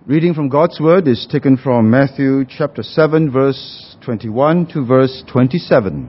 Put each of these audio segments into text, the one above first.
Reading from God's Word is taken from Matthew chapter 7, verse 21 to verse 27.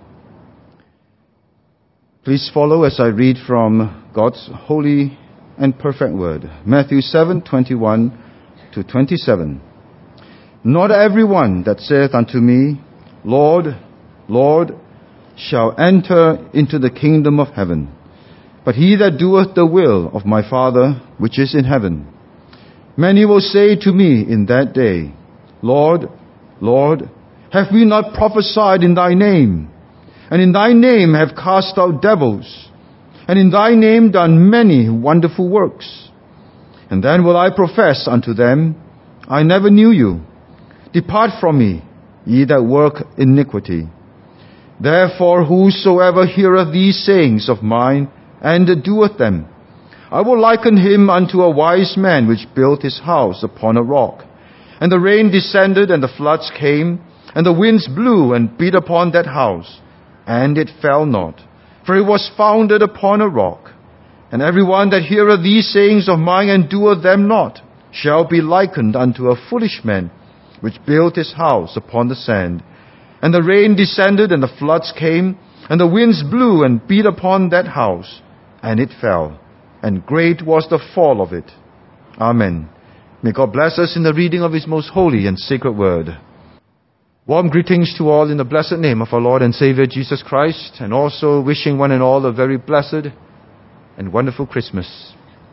Please follow as I read from God's holy and perfect Word. Matthew 7, 21 to 27. Not everyone that saith unto me, Lord, Lord, shall enter into the kingdom of heaven, but he that doeth the will of my Father which is in heaven. Many will say to me in that day, Lord, Lord, have we not prophesied in thy name? And in thy name have cast out devils, and in thy name done many wonderful works. And then will I profess unto them, I never knew you. Depart from me, ye that work iniquity. Therefore whosoever heareth these sayings of mine, and doeth them, I will liken him unto a wise man which built his house upon a rock. And the rain descended, and the floods came, and the winds blew and beat upon that house, and it fell not, for it was founded upon a rock. And every one that heareth these sayings of mine, and doeth them not, shall be likened unto a foolish man which built his house upon the sand. And the rain descended, and the floods came, and the winds blew and beat upon that house, and it fell. And great was the fall of it. Amen. May God bless us in the reading of His most holy and sacred word. Warm greetings to all in the blessed name of our Lord and Savior Jesus Christ, and also wishing one and all a very blessed and wonderful Christmas.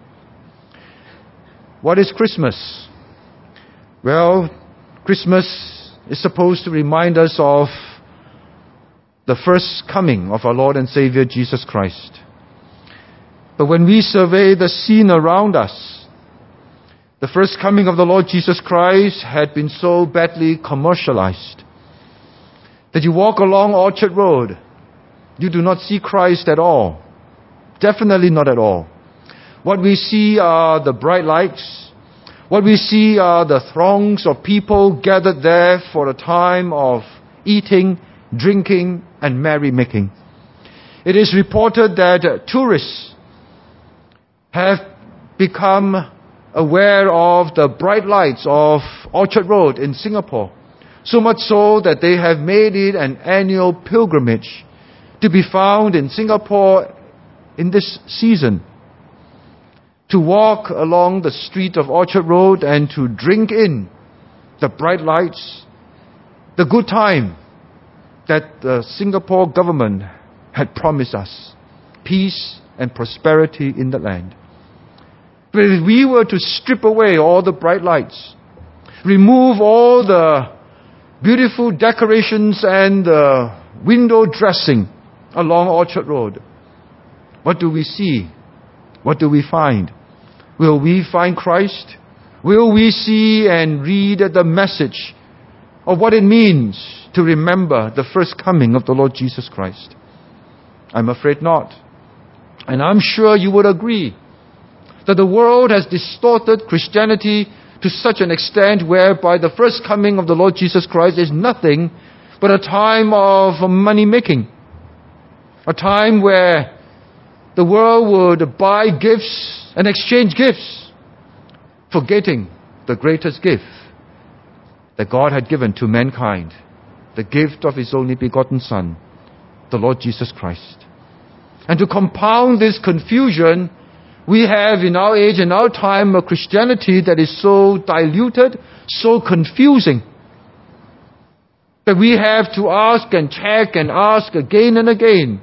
What is Christmas? Well, Christmas is supposed to remind us of the first coming of our Lord and Savior Jesus Christ. But when we survey the scene around us, the first coming of the Lord Jesus Christ had been so badly commercialized that you walk along Orchard Road, you do not see Christ at all. Definitely not at all. What we see are the bright lights. What we see are the throngs of people gathered there for a time of eating, drinking, and merrymaking. It is reported that tourists have become aware of the bright lights of Orchard Road in Singapore, so much so that they have made it an annual pilgrimage to be found in Singapore in this season, to walk along the street of Orchard Road and to drink in the bright lights, the good time that the Singapore government had promised us, peace and prosperity in the land. But if we were to strip away all the bright lights, remove all the beautiful decorations and the window dressing along Orchard Road, what do we see? What do we find? Will we find Christ? Will we see and read the message of what it means to remember the first coming of the Lord Jesus Christ? I'm afraid not. And I'm sure you would agree that the world has distorted Christianity to such an extent whereby the first coming of the Lord Jesus Christ is nothing but a time of money making. A time where the world would buy gifts and exchange gifts, forgetting the greatest gift that God had given to mankind, the gift of His only begotten Son, the Lord Jesus Christ. And to compound this confusion, we have in our age, in our time, a Christianity that is so diluted, so confusing, that we have to ask and check and ask again and again.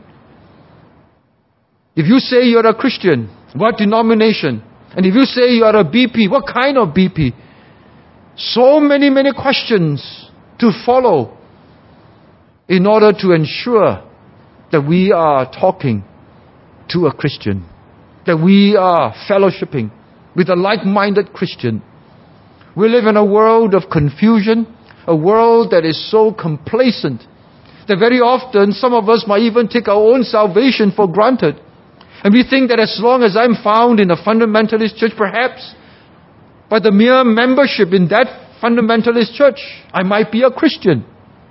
If you say you're a Christian, what denomination? And if you say you are a BP, what kind of BP? So many questions to follow in order to ensure that we are talking to a Christian, that we are fellowshipping with a like-minded Christian. We live in a world of confusion, a world that is so complacent that very often some of us might even take our own salvation for granted. And we think that as long as I'm found in a fundamentalist church, perhaps by the mere membership in that fundamentalist church, I might be a Christian.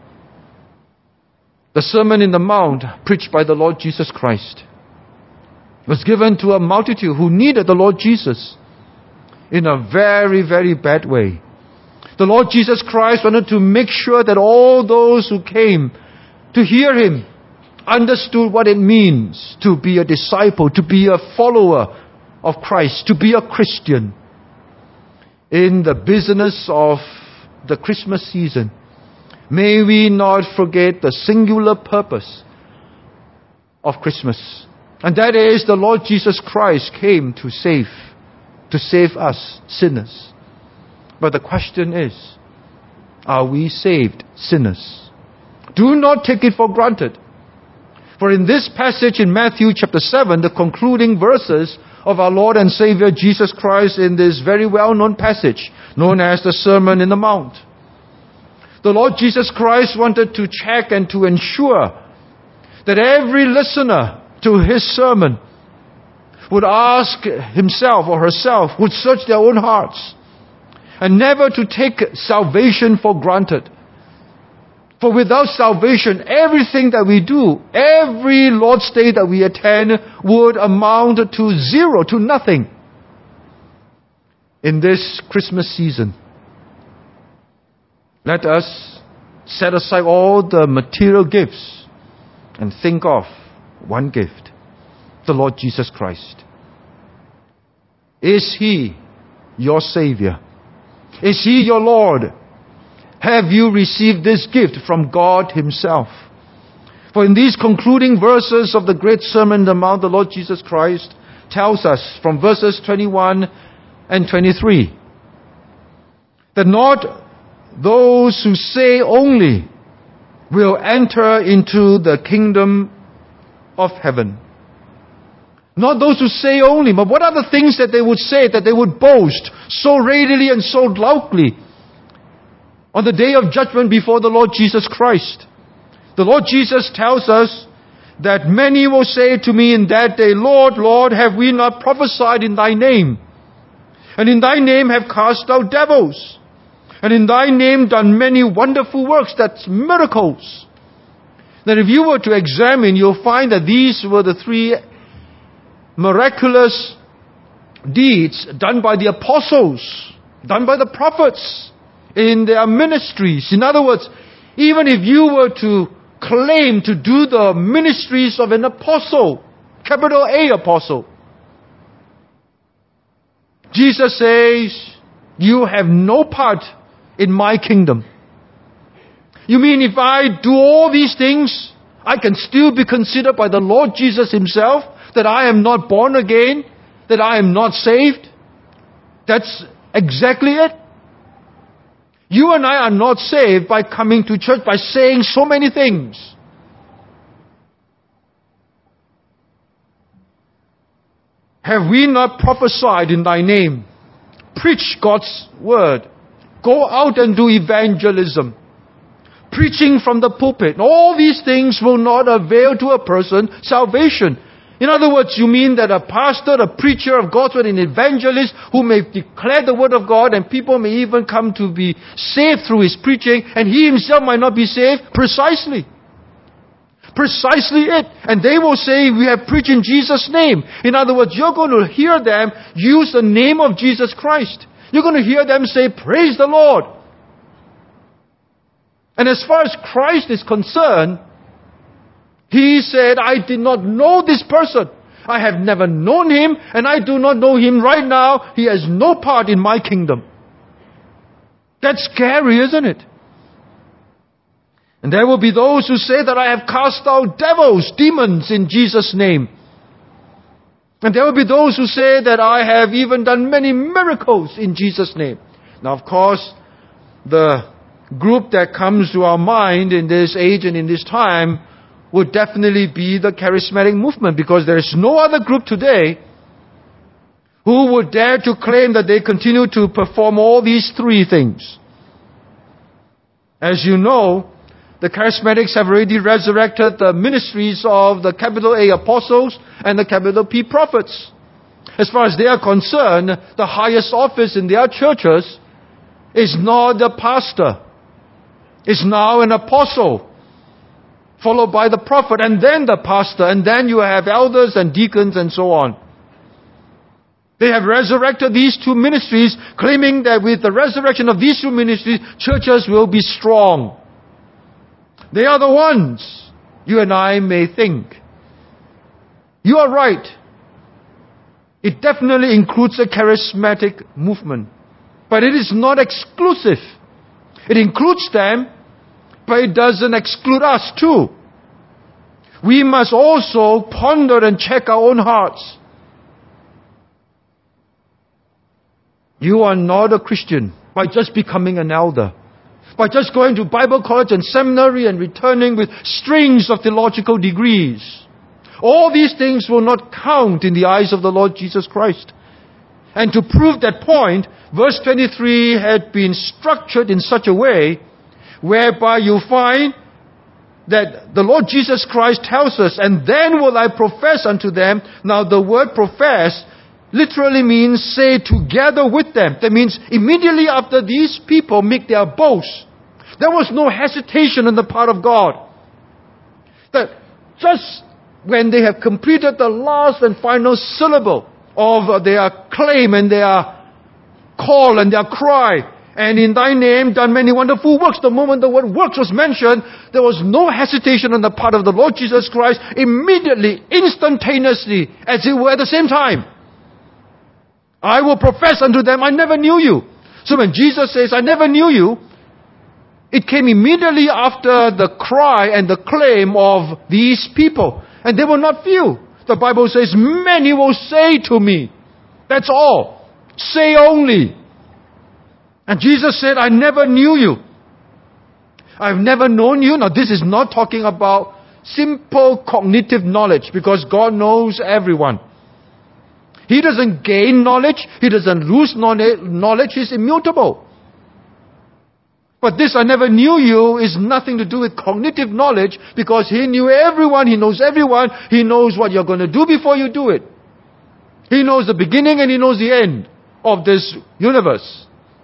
The Sermon in the Mount, preached by the Lord Jesus Christ, was given to a multitude who needed the Lord Jesus. in a very, very bad way. The Lord Jesus Christ wanted to make sure that all those who came to hear Him understood what it means to be a disciple, to be a follower of Christ, to be a Christian. In the business of the Christmas season, may we not forget the singular purpose of Christmas. And that is the Lord Jesus Christ came to save us sinners. But the question is, are we saved sinners? Do not take it for granted. For in this passage in Matthew chapter 7, the concluding verses of our Lord and Savior Jesus Christ in this very well-known passage, known as the Sermon in the Mount, the Lord Jesus Christ wanted to check and to ensure that every listener to His sermon would ask himself or herself, would search their own hearts, and never to take salvation for granted. For without salvation, everything that we do, every Lord's Day that we attend would amount to zero, to nothing. In this Christmas season, let us set aside all the material gifts and think of one gift, the Lord Jesus Christ. Is He your Savior? Is He your Lord? Have you received this gift from God Himself? For in these concluding verses of the great Sermon on the Mount, the Lord Jesus Christ tells us from verses 21 and 23 that not those who say only will enter into the kingdom of heaven. Not those who say only, but what are the things that they would say, that they would boast so readily and so loudly on the day of judgment before the Lord Jesus Christ? The Lord Jesus tells us that many will say to me in that day, Lord, Lord, have we not prophesied in Thy name? And in Thy name have cast out devils? And in Thy name done many wonderful works, that's miracles. That if you were to examine, you'll find that these were the three miraculous deeds done by the apostles, done by the prophets in their ministries. In other words, even if you were to claim to do the ministries of an apostle, capital A apostle, Jesus says, you have no part in my kingdom. You mean if I do all these things, I can still be considered by the Lord Jesus Himself that I am not born again, that I am not saved? That's exactly it. You and I are not saved by coming to church, by saying so many things. Have we not prophesied in Thy name? Preach God's word. Go out and do evangelism. Preaching from the pulpit. All these things will not avail to a person salvation. In other words, you mean that a pastor, a preacher of God's word, an evangelist who may declare the word of God and people may even come to be saved through his preaching and he himself might not be saved? Precisely. Precisely it. And they will say, we have preached in Jesus' name. In other words, you're going to hear them use the name of Jesus Christ. You're going to hear them say, praise the Lord. And as far as Christ is concerned, He said, I did not know this person. I have never known him, and I do not know him right now. He has no part in my kingdom. That's scary, isn't it? And there will be those who say that I have cast out devils, demons in Jesus' name. And there will be those who say that I have even done many miracles in Jesus' name. Now, of course, the group that comes to our mind in this age and in this time would definitely be the charismatic movement, because there is no other group today who would dare to claim that they continue to perform all these three things. As you know, the charismatics have already resurrected the ministries of the capital A apostles and the capital P prophets. As far as they are concerned, the highest office in their churches is not the pastor. It's now an apostle, followed by the prophet, and then the pastor, and then you have elders and deacons and so on. They have resurrected these two ministries, claiming that with the resurrection of these two ministries, churches will be strong. They are the ones you and I may think. You are right. It definitely includes a charismatic movement. But it is not exclusive. It includes them, but it doesn't exclude us too. We must also ponder and check our own hearts. You are not a Christian by just becoming an elder, by just going to Bible college and seminary and returning with strings of theological degrees. All these things will not count in the eyes of the Lord Jesus Christ. And to prove that point, verse 23 had been structured in such a way whereby you find that the Lord Jesus Christ tells us, and then will I profess unto them. Now the word profess literally means say together with them. That means immediately after these people make their boast, there was no hesitation on the part of God. That just when they have completed the last and final syllable of their claim and their call and their cry, and in thy name done many wonderful works. The moment the word works was mentioned, there was no hesitation on the part of the Lord Jesus Christ. Immediately, instantaneously, as it were at the same time, I will profess unto them, I never knew you. So when Jesus says, I never knew you, it came immediately after the cry and the claim of these people. And they were not few. The Bible says, many will say to me. That's all. Say only. And Jesus said, I never knew you. I've never known you. Now this is not talking about simple cognitive knowledge, because God knows everyone. He doesn't gain knowledge. He doesn't lose knowledge. He's immutable. But this I never knew you is nothing to do with cognitive knowledge, because He knew everyone. He knows everyone. He knows what you're going to do before you do it. He knows the beginning and He knows the end of this universe.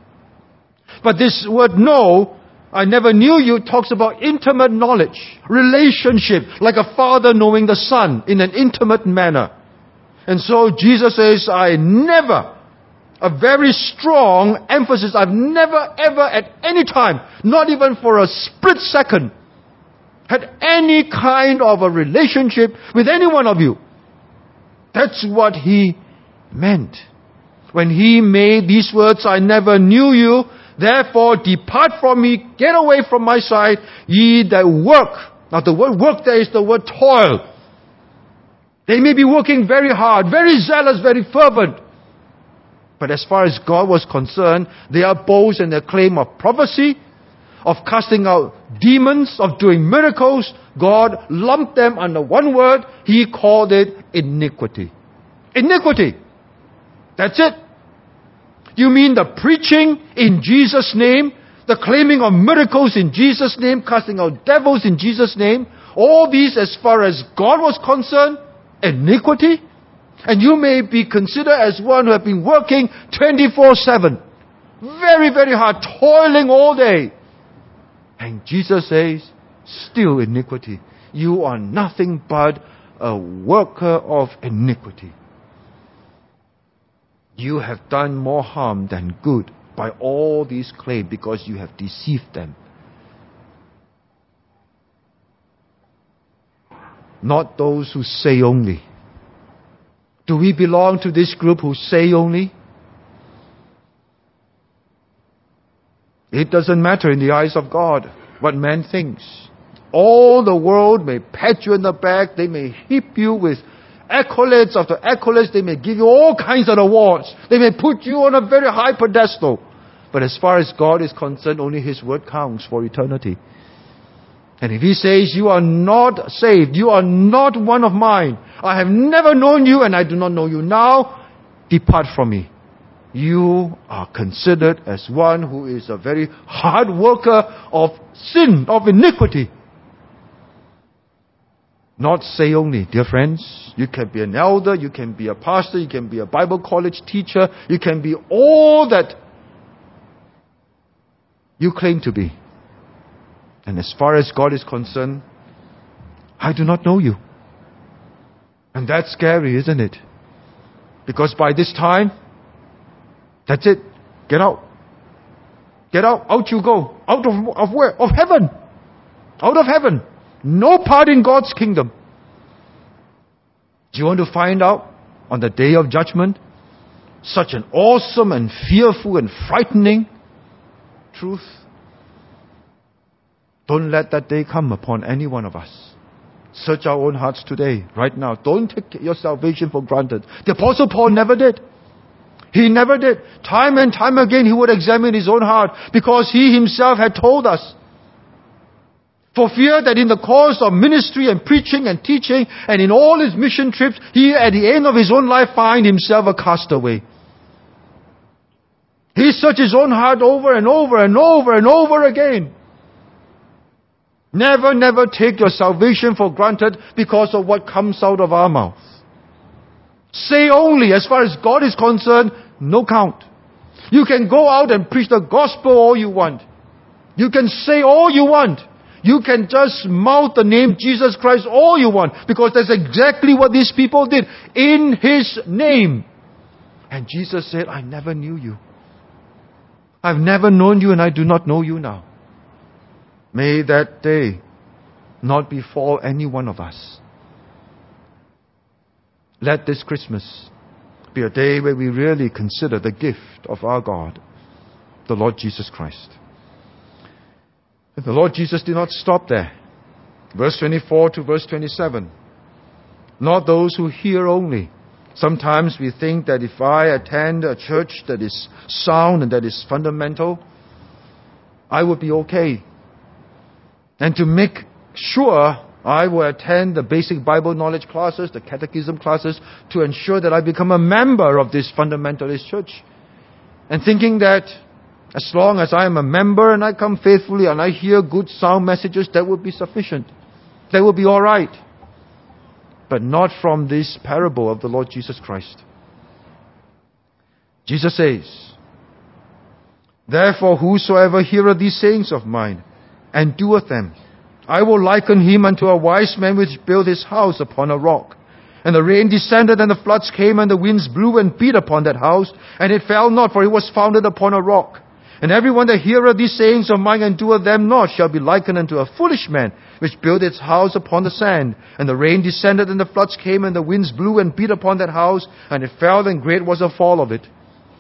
But this word know, I never knew you, talks about intimate knowledge, relationship, like a father knowing the son in an intimate manner. And so Jesus says, I never, a very strong emphasis, I've never ever at any time, not even for a split second, had any kind of a relationship with any one of you. That's what He meant. When He made these words, I never knew you, therefore depart from me, get away from my sight, ye that work. Now the word work there is the word toil. They may be working very hard, very zealous, very fervent. But as far as God was concerned, their boast and their claim of prophecy, of casting out demons, of doing miracles, God lumped them under one word. He called it iniquity. Iniquity. That's it. You mean the preaching in Jesus' name, the claiming of miracles in Jesus' name, casting out devils in Jesus' name, all these as far as God was concerned, iniquity? And you may be considered as one who have been working 24/7, very, very hard, toiling all day. And Jesus says, still iniquity. You are nothing but a worker of iniquity. You have done more harm than good by all these claims, because you have deceived them. Not those who say only. Do we belong to this group who say only? It doesn't matter in the eyes of God what man thinks. All the world may pat you in the back. They may heap you with accolades after accolades. They may give you all kinds of awards. They may put you on a very high pedestal. But as far as God is concerned, only His word counts for eternity. And if He says, you are not saved, you are not one of mine, I have never known you and I do not know you now, depart from me. You are considered as one who is a very hard worker of sin, of iniquity. Not say only, dear friends. You can be an elder, you can be a pastor, you can be a Bible college teacher, you can be all that you claim to be. And as far as God is concerned, I do not know you. And that's scary, isn't it? Because by this time, that's it. Get out. Get out. Out you go. Out of where? Of heaven. Out of heaven. No part in God's kingdom. Do you want to find out on the day of judgment such an awesome and fearful and frightening truth? Don't let that day come upon any one of us. Search our own hearts today, right now. Don't take your salvation for granted. The Apostle Paul never did. He never did. Time and time again he would examine his own heart because he himself had told us. For fear that in the course of ministry and preaching and teaching and in all his mission trips, he at the end of his own life find himself a castaway. He searched his own heart over and over and over and over again. Never take your salvation for granted because of what comes out of our mouth. Say only, as far as God is concerned, no count. You can go out and preach the gospel all you want. You can say all you want. You can just mouth the name Jesus Christ all you want. Because that's exactly what these people did. In His name. And Jesus said, I never knew you. I've never known you and I do not know you now. May that day not befall any one of us. Let this Christmas be a day where we really consider the gift of our God, the Lord Jesus Christ. But the Lord Jesus did not stop there. Verse 24 to verse 27. Not those who hear only. Sometimes we think that if I attend a church that is sound and that is fundamental, I would be okay. And to make sure, I will attend the basic Bible knowledge classes, the catechism classes, to ensure that I become a member of this fundamentalist church. And thinking that as long as I am a member and I come faithfully and I hear good sound messages, that would be sufficient. That would be all right. But not from this parable of the Lord Jesus Christ. Jesus says, Therefore whosoever heareth these sayings of mine, and doeth them, I will liken him unto a wise man which built his house upon a rock. And the rain descended, and the floods came, and the winds blew and beat upon that house, and it fell not, for it was founded upon a rock. And everyone that heareth these sayings of mine and doeth them not shall be likened unto a foolish man, which built his house upon the sand. And the rain descended, and the floods came, and the winds blew and beat upon that house, and it fell, and great was the fall of it.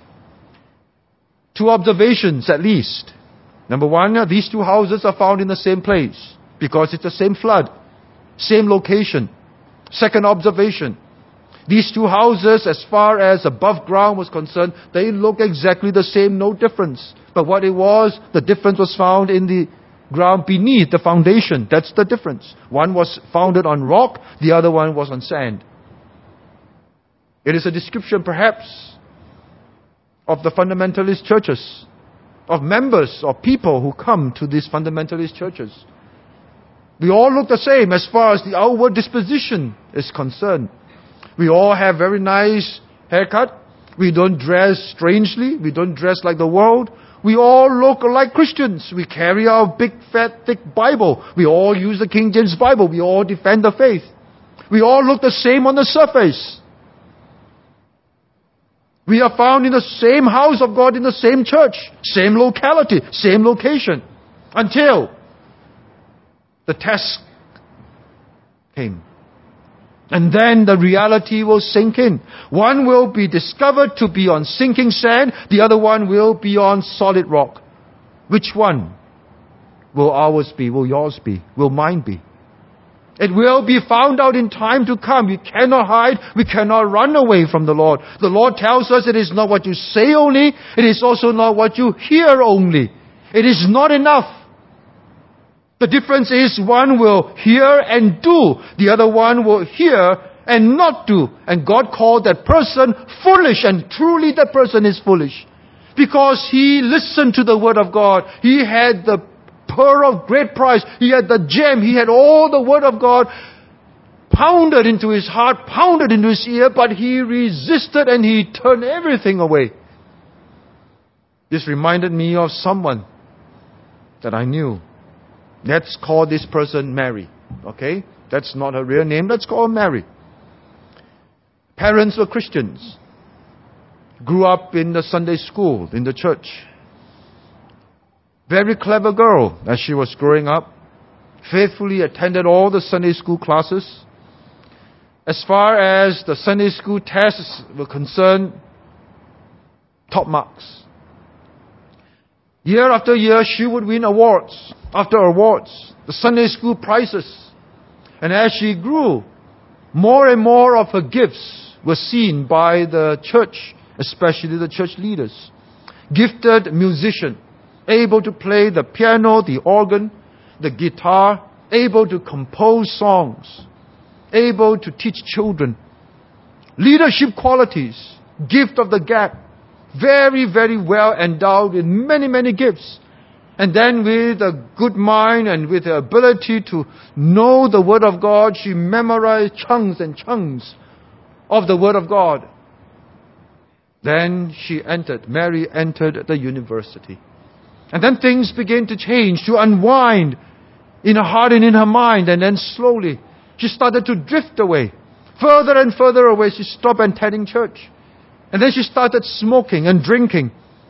2 observations at least. Number one, these 2 houses are found in the same place because it's the same flood, same location. Second observation, these 2 houses, as far as above ground was concerned, they look exactly the same, no difference. But what it was, the difference was found in the ground beneath the foundation. That's the difference. One was founded on rock, the other one was on sand. It is a description perhaps of the fundamentalist churches, of members or people who come to these fundamentalist churches. We all look the same as far as the outward disposition is concerned. We all have very nice haircut. We don't dress strangely. We don't dress like the world. We all look like Christians. We carry our big, fat, thick Bible. We all use the King James Bible. We all defend the faith. We all look the same on the surface. We are found in the same house of God, in the same church, same locality, same location, until the test came. And then the reality will sink in. One will be discovered to be on sinking sand, the other one will be on solid rock. Which one will ours be? Will yours be? Will mine be? It will be found out in time to come. We cannot hide. We cannot run away from the Lord. The Lord tells us it is not what you say only. It is also not what you hear only. It is not enough. The difference is one will hear and do. The other one will hear and not do. And God called that person foolish. And truly that person is foolish. Because he listened to the word of God. He had the pearl of great price. He had the gem. He had all the word of God pounded into his heart, pounded into his ear, but he resisted and he turned everything away. This reminded me of someone that I knew. Let's call this person Mary. That's not her real name. Let's call her Mary. Parents were Christians. grew up in the Sunday school, in the church. Very clever girl as she was growing up. Faithfully attended all the Sunday school classes. As far as the Sunday school tests were concerned, top marks. Year after year, she would win awards after awards, the Sunday school prizes. And as she grew, more and more of her gifts were seen by the church, especially the church leaders. Gifted musician, able to play the piano, the organ, the guitar, able to compose songs, able to teach children. Leadership qualities, gift of the gap, very, very well endowed with many, many gifts. And then with a good mind and with the ability to know the Word of God, she memorized chunks and chunks of the Word of God. Then Mary entered the university. And then things began to change, to unwind in her heart and in her mind. And then slowly, she started to drift away. Further and further away, she stopped attending church. And then she started smoking and drinking.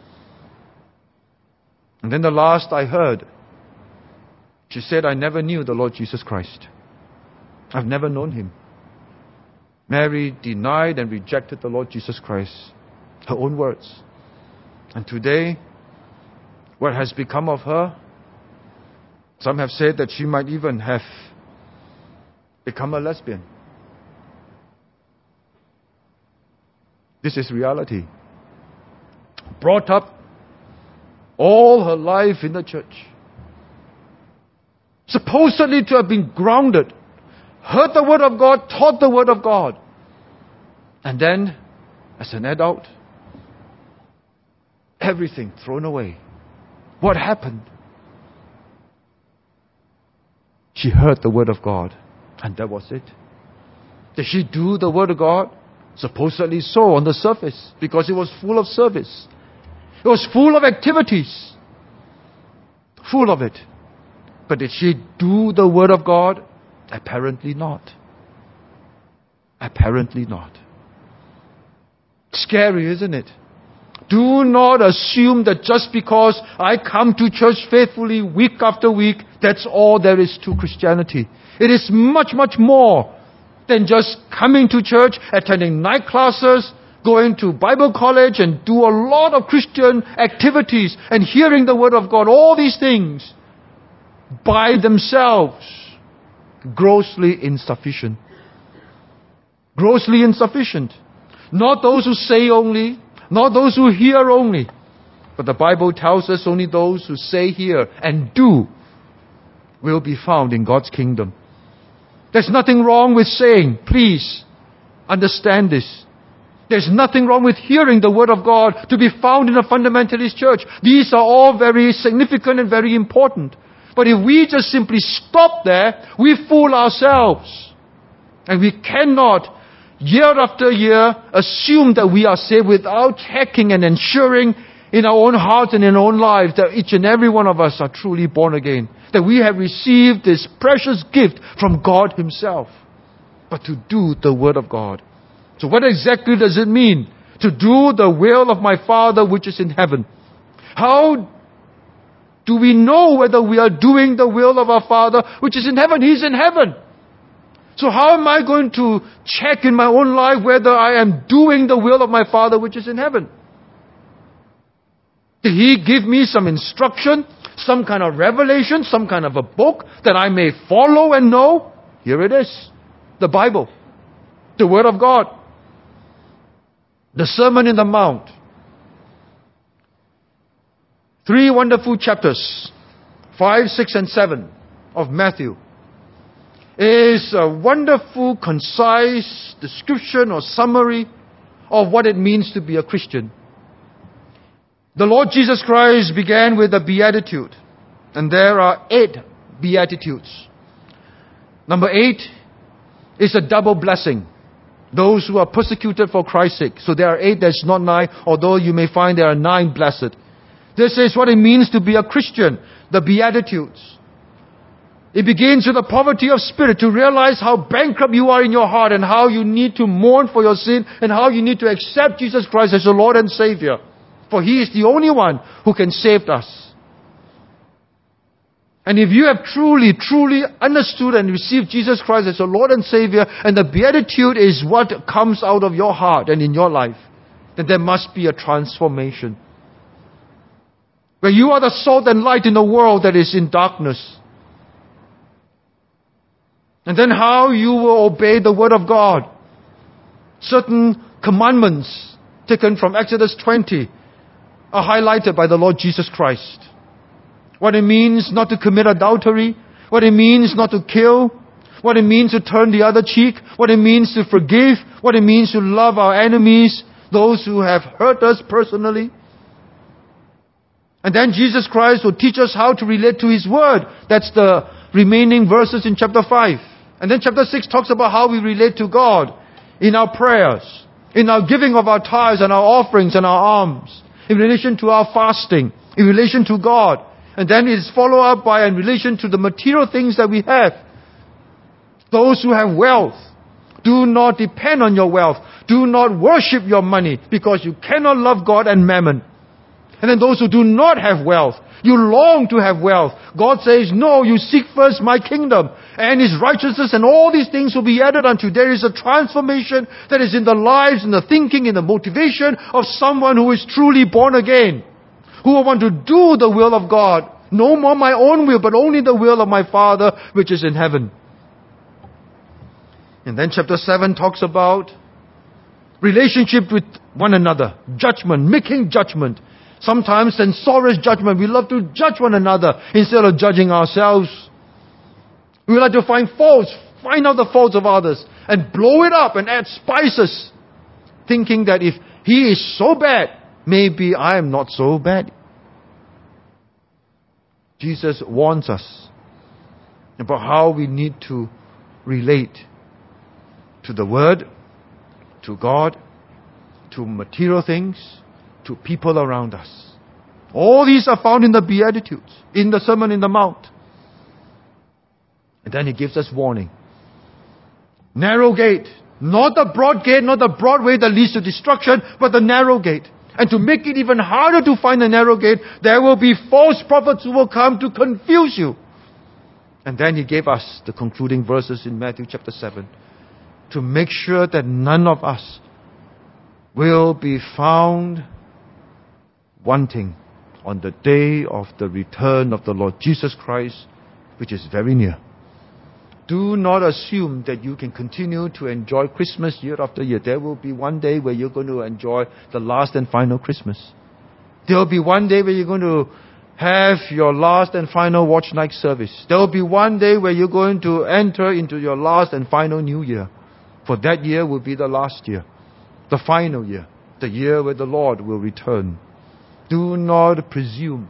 And then the last I heard, she said, I never knew the Lord Jesus Christ. I've never known Him. Mary denied and rejected the Lord Jesus Christ. Her own words. And today, what has become of her? Some have said that she might even have become a lesbian. This is reality. Brought up all her life in the church. Supposedly to have been grounded. Heard the Word of God, taught the Word of God. And then, as an adult, everything thrown away. What happened? She heard the Word of God, and that was it. Did she do the Word of God? Supposedly so, on the surface, because it was full of service. It was full of activities. Full of it. But did she do the Word of God? Apparently not. Apparently not. Scary, isn't it? Do not assume that just because I come to church faithfully week after week, that's all there is to Christianity. It is much, much more than just coming to church, attending night classes, going to Bible college and do a lot of Christian activities and hearing the Word of God. All these things by themselves, grossly insufficient. Grossly insufficient. Not those who say only, not those who hear only. But the Bible tells us only those who say, hear, and do will be found in God's kingdom. There's nothing wrong with saying, please understand this. There's nothing wrong with hearing the Word of God to be found in a fundamentalist church. These are all very significant and very important. But if we just simply stop there, we fool ourselves. And we cannot, year after year, assume that we are saved without checking and ensuring in our own hearts and in our own lives that each and every one of us are truly born again. That we have received this precious gift from God Himself. But to do the Word of God. So what exactly does it mean? To do the will of my Father which is in heaven. How do we know whether we are doing the will of our Father which is in heaven? He's in heaven. So how am I going to check in my own life whether I am doing the will of my Father which is in heaven? Did He give me some instruction, some kind of revelation, some kind of a book that I may follow and know? Here it is. The Bible. The Word of God. The Sermon in the Mount. 3 wonderful chapters, 5, 6, and 7 of Matthew, is a wonderful, concise description or summary of what it means to be a Christian. The Lord Jesus Christ began with a beatitude, and there are 8 beatitudes. Number 8 is a double blessing. Those who are persecuted for Christ's sake. So there are 8, there's not 9, although you may find there are 9 blessed. This is what it means to be a Christian, the Beatitudes. It begins with a poverty of spirit, to realize how bankrupt you are in your heart and how you need to mourn for your sin and how you need to accept Jesus Christ as your Lord and Savior. For He is the only one who can save us. And if you have truly understood and received Jesus Christ as your Lord and Savior, and the beatitude is what comes out of your heart and in your life, then there must be a transformation. Where you are the salt and light in the world that is in darkness. And then how you will obey the Word of God. Certain commandments taken from Exodus 20 are highlighted by the Lord Jesus Christ. What it means not to commit adultery, what it means not to kill, what it means to turn the other cheek, what it means to forgive, what it means to love our enemies, those who have hurt us personally. And then Jesus Christ will teach us how to relate to His Word. That's the remaining verses in chapter 5. And then chapter 6 talks about how we relate to God in our prayers, in our giving of our tithes and our offerings and our alms, in relation to our fasting, in relation to God. And then it is followed up by in relation to the material things that we have. Those who have wealth, do not depend on your wealth. Do not worship your money, because you cannot love God and mammon. And then those who do not have wealth, you long to have wealth. God says, no, you seek first my kingdom and His righteousness, and all these things will be added unto you. There is a transformation that is in the lives, in the thinking, in the motivation of someone who is truly born again, who will want to do the will of God. No more my own will, but only the will of my Father which is in heaven. And then chapter 7 talks about relationship with one another. Judgment, making judgment. Sometimes censorious judgment. We love to judge one another instead of judging ourselves. We like to find faults, find out the faults of others, and blow it up and add spices, thinking that if he is so bad, maybe I am not so bad. Jesus warns us about how we need to relate to the Word, to God, to material things, to people around us. All these are found in the Beatitudes, in the Sermon in the Mount. And then He gives us warning. Narrow gate, not the broad gate, not the broad way that leads to destruction, but the narrow gate. And to make it even harder to find the narrow gate, there will be false prophets who will come to confuse you. And then He gave us the concluding verses in Matthew chapter 7 to make sure that none of us will be found wanting on the day of the return of the Lord Jesus Christ, which is very near. Do not assume that you can continue to enjoy Christmas year after year. There will be one day where you're going to enjoy the last and final Christmas. There will be one day where you're going to have your last and final watch night service. There will be one day where you're going to enter into your last and final New Year. For that year will be the last year, the final year, the year where the Lord will return. Do not presume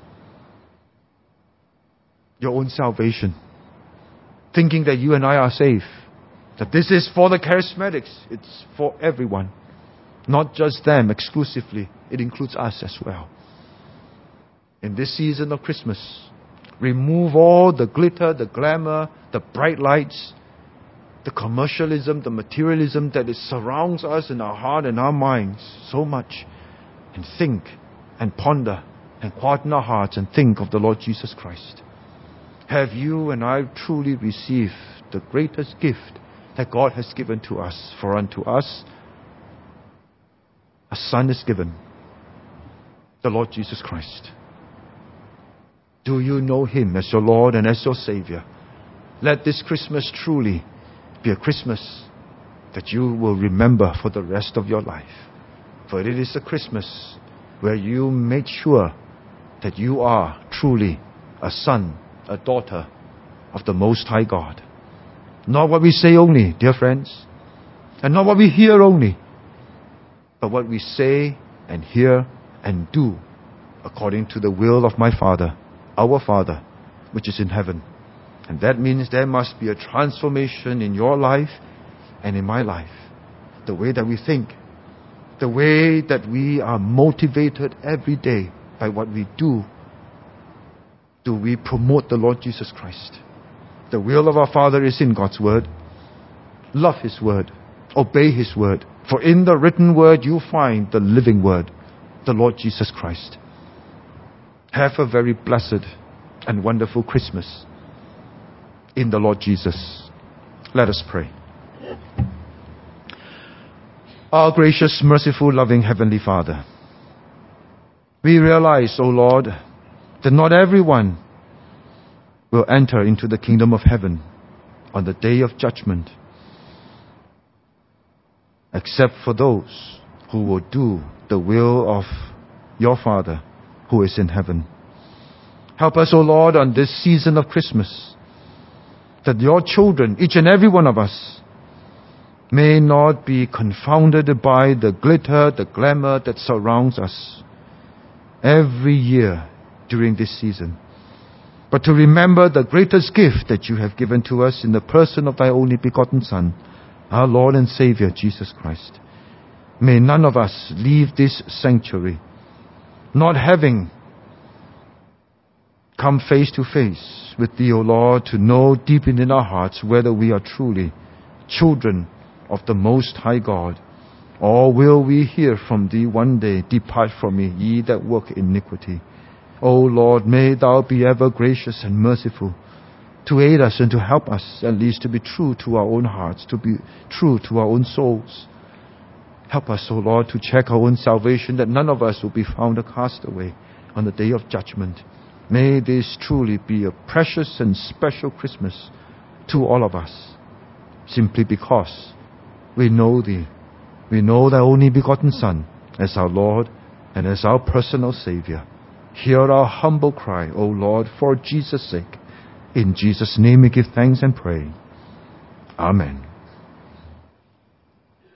your own salvation, thinking that you and I are safe, that this is for the charismatics. It's for everyone, not just them exclusively. It includes us as well. In this season of Christmas, remove all the glitter, the glamour, the bright lights, the commercialism, the materialism that surrounds us in our heart and our minds so much, and think and ponder and quieten our hearts and think of the Lord Jesus Christ. Have you and I truly received the greatest gift that God has given to us? For unto us a Son is given, the Lord Jesus Christ. Do you know Him as your Lord and as your Savior? Let this Christmas truly be a Christmas that you will remember for the rest of your life. For it is a Christmas where you made sure that you are truly a son, a daughter of the Most High God. Not what we say only, dear friends, and not what we hear only, but what we say and hear and do according to the will of my Father, our Father, which is in heaven. And that means there must be a transformation in your life and in my life. The way that we think, the way that we are motivated every day by what we do. Do we promote the Lord Jesus Christ? The will of our Father is in God's Word. Love His Word. Obey His Word. For in the written Word you find the living Word, the Lord Jesus Christ. Have a very blessed and wonderful Christmas in the Lord Jesus. Let us pray. Our gracious, merciful, loving Heavenly Father, we realize, O Lord, that not everyone will enter into the kingdom of heaven on the day of judgment, except for those who will do the will of your Father who is in heaven. Help us, O Lord, on this season of Christmas, that your children, each and every one of us, may not be confounded by the glitter, the glamour that surrounds us every year during this season, but to remember the greatest gift that you have given to us in the person of thy only begotten Son, our Lord and Savior, Jesus Christ. May none of us leave this sanctuary not having come face to face with thee, O Lord, to know deep in our hearts whether we are truly children of the Most High God, or will we hear from thee one day, depart from me, ye that work iniquity. O Lord, may thou be ever gracious and merciful to aid us and to help us at least to be true to our own hearts, to be true to our own souls. Help us, O Lord, to check our own salvation, that none of us will be found a castaway on the day of judgment. May this truly be a precious and special Christmas to all of us, simply because we know thee. We know thy only begotten Son as our Lord and as our personal Savior. Hear our humble cry, O Lord, for Jesus' sake. In Jesus' name we give thanks and pray. Amen.